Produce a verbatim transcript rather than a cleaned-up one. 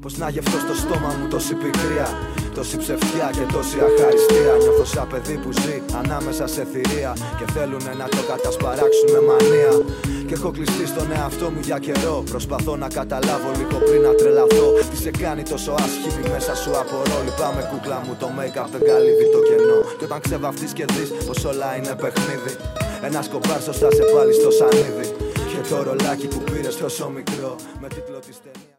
Πως να γευτώ στο στόμα μου τόση πικρία, τόση ψευτιά και τόση αχαριστία. Νιώθω σαν παιδί που ζει ανάμεσα σε θηρία και θέλουνε να το κατασπαράξουν με μανία. Και έχω κλειστεί στον εαυτό μου για καιρό. Προσπαθώ να καταλάβω λίγο πριν να τρελαθώ. Τι σε κάνει τόσο άσχημη, μέσα σου απορώ. Λυπάμαι κούκλα μου, το make-up δεν καλύβει το κενό. Και όταν ξεβαφτείς και δεις πως όλα είναι παιχνίδι, ένα κομπάρσος θα σε βάλει στο σανίδι. Και το ρολάκι που πήρες τόσο μικρό με τίτλο της ταινίας.